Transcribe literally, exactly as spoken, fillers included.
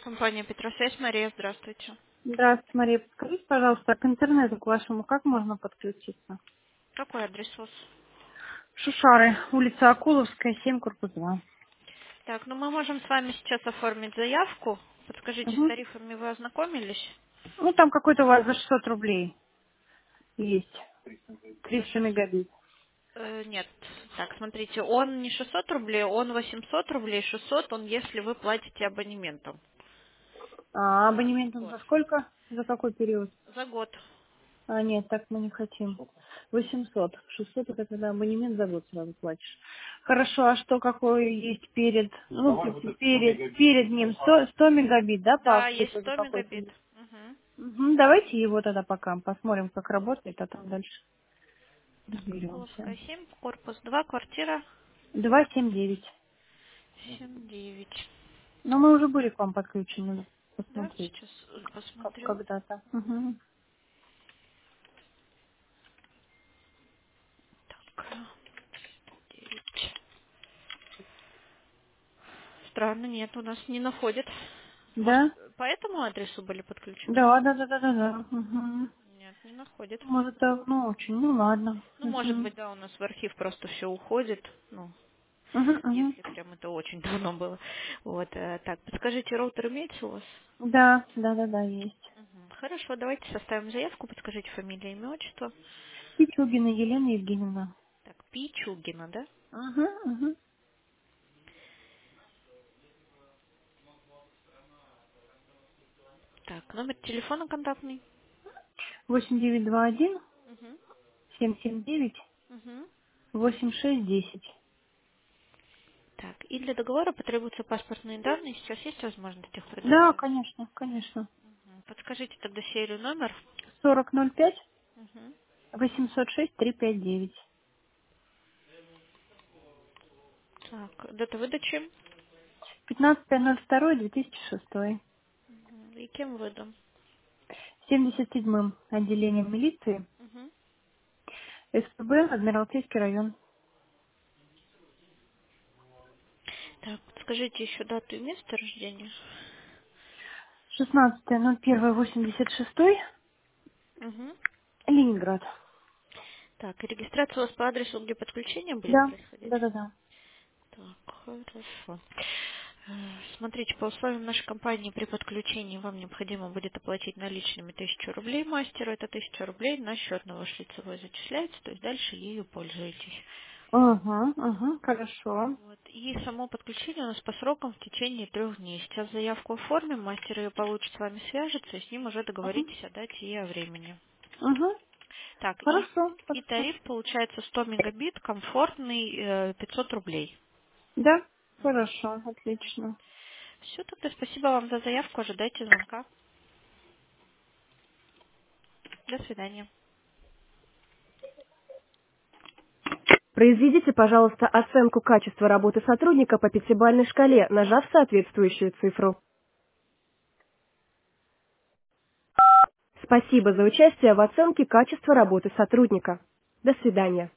Компания Петросвязь, Мария, здравствуйте. Здравствуйте, Мария. Подскажите, пожалуйста, к интернету к вашему как можно подключиться? Какой адрес у вас? Шушары, улица Акуловская, семь, корпус два. Так, ну мы можем с вами сейчас оформить заявку. Подскажите, с Угу. тарифами вы ознакомились? Ну, там какой-то у вас за шестьсот рублей есть. За триста шесть. мегабит. Э, нет. Так, смотрите, он не шестьсот рублей, он восемьсот рублей. шестьсот, он если вы платите абонементом. А За абонементом год. за сколько? За какой период? За год. А, нет, так мы не хотим. восемьсот. шестьсот это когда абонемент за год сразу платишь. Хорошо, а что какой есть перед, ну, перед, перед ним сто, сто мегабит, да, по Да, акции есть тоже сто какой-то мегабит. есть? Мгм. Мгм, давайте его тогда пока посмотрим, как работает, а там дальше Так, разберемся. Окуловская, семь, корпус два, квартира Два семь девять. семь девять. Но мы уже были к вам подключены, надо Да, посмотреть, сейчас э, как посмотрю. когда-то. Мгм. Так, девять. Странно, нет, у нас не находит. Может, Да? по этому адресу были подключены? Да, да, да, да, да, да. Мгм. Нет, не находит. Может, давно очень, ну ладно. Ну, может Мгм. быть, да, у нас в архив просто все уходит. Ну, Мгм, мгм. если прям это очень давно было. Вот, э, так, подскажите, роутер имеется у вас? Да, да, да, да, есть. Мгм. Хорошо, давайте составим заявку, подскажите фамилия, имя, отчество. Пичугина Елена Евгеньевна. Так, Пичугина, да? Угу, угу. Так, номер телефона контактный. восемь девять два один Угу. семь семь девять Угу. восемь шесть десять. Так, и для договора потребуются паспортные данные. Сейчас есть возможность их Да, предоставить? конечно, конечно. Мгм. Подскажите тогда серию номер. Сорок ноль пять Мгм. восемьсот шесть три пять девять. Так, дата выдачи. Пятнадцатое ноль второе две тысячи шестое. Мгм. И кем выдан? Семьдесят седьмым отделением милиции. Мгм. СПБ, Адмиралтейский район. Так, подскажите еще дату и место рождения. Шестнадцатое ноль первое восемьдесят шестой. Угу. Ленинград. Так, и регистрация у вас по адресу, где подключения были Да, происходить? да, да, да. Так, хорошо. Э, Смотрите, по условиям нашей компании при подключении вам необходимо будет оплатить наличными тысячу рублей мастеру. Это тысяча рублей на счет на ваш лицевой зачисляется, то есть дальше ею пользуетесь. Ага, ага, хорошо. Вот. И само подключение у нас по срокам в течение трех дней. Сейчас заявку оформим, мастер ее получит, с вами свяжется, и с ним уже Ага, договоритесь о дате и о времени. ага, Так, и, хорошо, и хорошо. тариф получается сто мегабит, комфортный, э, пятьсот рублей. Да, хорошо, отлично. Все, тогда спасибо вам за заявку, ожидайте звонка. До свидания. Произведите, пожалуйста, оценку качества работы сотрудника по пятибалльной шкале, нажав соответствующую цифру. Спасибо за участие в оценке качества работы сотрудника. До свидания.